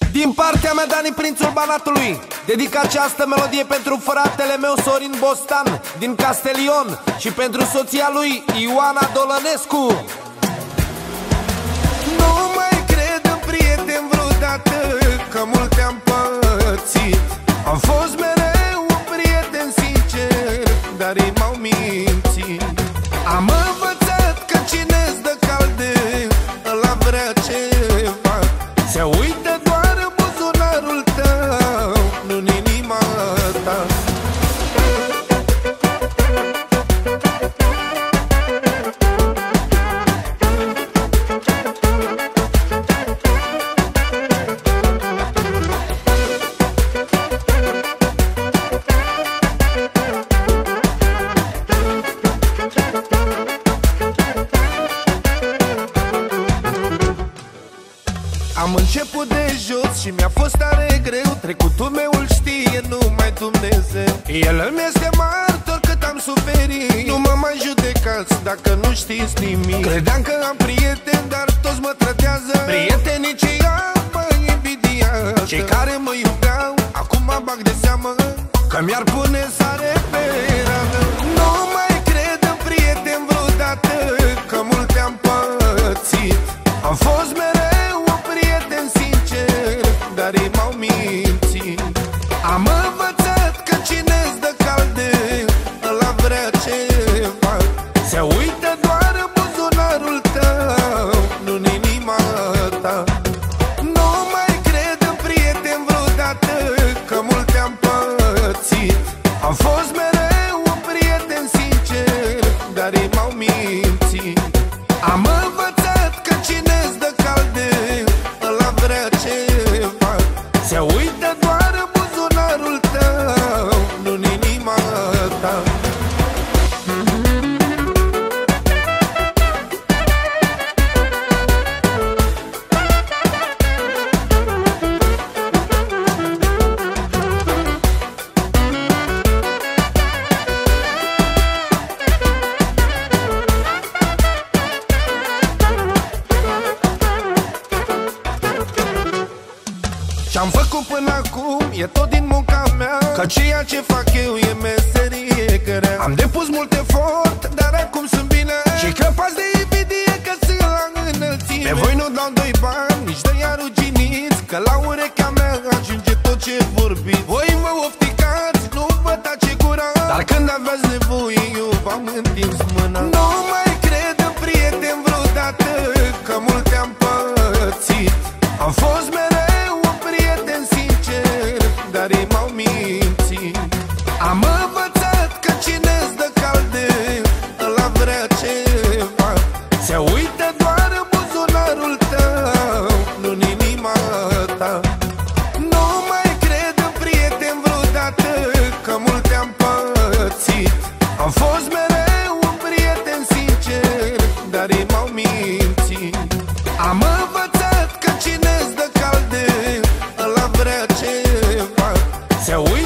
Din partea mea, Dani, prințul Banatului, dedic această melodie pentru fratele meu Sorin Bostan din Castelion și pentru soția lui Ioana Dolănescu. Nu mai cred în prieteni vreodată, că mult te-am pățit. Am fost mereu un prieten sincer, dar ei m-au mințit. Am învățat că cine-ți dă calde, ăla vrea ceva. Se uită doar în buzunarul tău, nu în inima ta. Am început de jos și mi-a fost tare greu. Trecutul meu îl știe numai Dumnezeu. El îmi este martor cât am suferit. Nu mă mai judecați dacă nu știți nimic. Credeam că am prieteni, dar toți mă trădează. Prietenii ce am mă invidiază. Cei care mă iubeau, acum mă bag de seamă că mi-ar pune sare pe rană. Nu mai cred în prieteni vreodată, că mult te-am pățit. Am fost mereu un prieten sincer, dar ei m-au mințit. Am învățat că cine-ți dă calde, ăla vrea ceva. Se uită doar în buzunarul tău, nu în inima ta. Nu mai cred în prieteni vreodată, că mult te-am pățit. Am fost mereu un prieten sincer, dar ei m-au mințit. Am învățat că cine-ți dă calde, ăla vrea ceva. Se uită doar în buzunarul tău, nu în inima ta. Ce-am făcut până acum e tot din munca mea, că ceea ce fac eu e meserie grea. Am depus mult efort, dar acum sunt bine și crăpați de invidie că sunt la înălțime. Pe voi nu dau doi bani, nici de iar ruginiți, că la urechea mea ajunge tot ce vorbiți. Voi mă ofticați, nu vă tace gura, dar când aveți nevoie eu v-am întins mâna. Nu mai cred în prieteni vreodată, că mult te-am pățit. Am fost mereu un prieten sincer, dar ei m-au mințit. Am învățat că cine-ți dă calde, ăla vrea ceva. Se uită doar în buzunarul tău, nu în inima ta. Nu mai cred în prieteni vreodată, că mult te-am pățit. Am fost mereu un prieten sincer, dar ei m-au mințit. Am învățat că cine-ți dă calde, ăla vrea ceva. Se uită